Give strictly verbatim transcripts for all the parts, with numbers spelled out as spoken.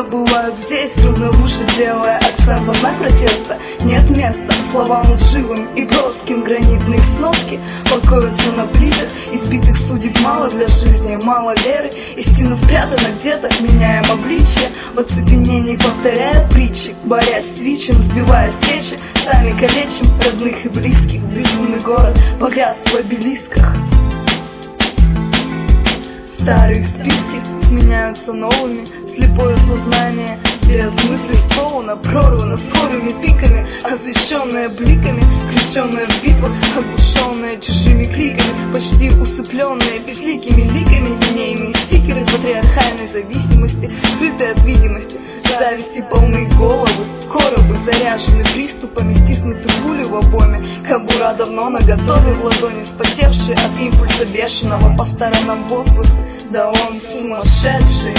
бывают здесь, равнодушно делая акцент на знак протеста. Нет места словам лживым и броским, гранитные сноски покоятся на плитах. Избитых судеб мало для жизни, мало веры. Истина спрятана где-то, меняем обличье. В оцепенении повторяя притчи, борясь с вичем, сбивая встречи. Сами калечим родных и близких. Безумный город погряз в обелисках. Старые списки сменяются новыми. Слепое сознание без мысли стоуна прорвано скорыми пиками, освещенное бликами, крещенное в битвах, оглушенное чужими криками, почти усыпленное безликими ликами, линейные стикеры патриархальной зависимости, скрытые от видимости, зависти полны головы, коробы заряжены приступами, стиснуты пули в обойме, кобура давно наготове в ладони, вспотевшие от импульса бешеного, по сторонам возгласы, да он сумасшедший.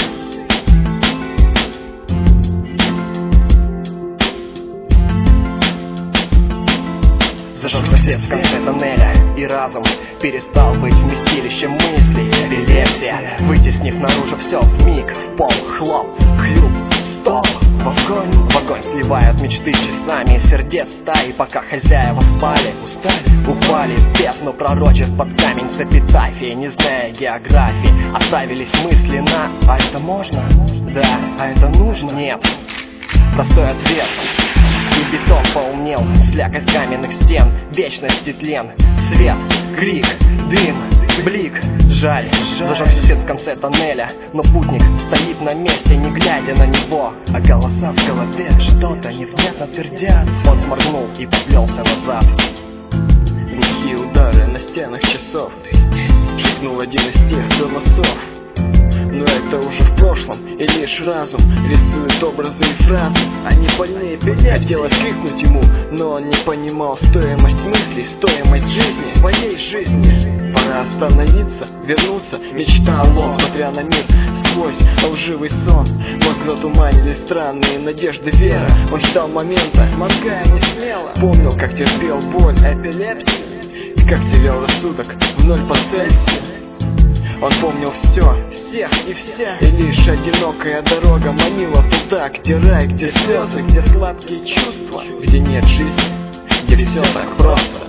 Зажегся свет в конце тоннеля, и разум перестал быть вместилищем мыслей. Эпилепсия, вытеснив наружу все вмиг, в пол, хлоп, хлюп, стоп. В огонь, в огонь сливают мечты часами сердец стаи, пока хозяева спали, устали, упали в бездну пророчеств под камень с эпитафией, не зная географии. Отправились мысли на «а это можно?» Да, а это нужно? Нет. Простой ответ. И бетон поумнел, слякоть каменных стен, вечности тлен, свет, крик, дым, блик. Жаль, зажегся свет в конце тоннеля, но путник стоит на месте, не глядя на него, а голоса в голове что-то невнятно твердят. Он сморгнул и поплелся назад. Глухие удары на стенах часов, шепнул один из тех голосов. Но это уже в прошлом, и лишь разум рисует образы и фразы. Они больные эпилепсии. Хотелось крикнуть ему, но он не понимал стоимость мыслей, стоимость жизни, своей жизни. Пора остановиться, вернуться, мечтал он, смотря на мир сквозь лживый сон. Мозг затуманили странные надежды, вера. Он ждал момента, моргая не смело. Помнил, как терпел боль эпилепсии, и как терял рассудок в ноль по Цельсию. Он помнил все, всех и вся, и лишь одинокая дорога манила туда, где рай, где слезы, где сладкие чувства, где нет жизни, где все так просто.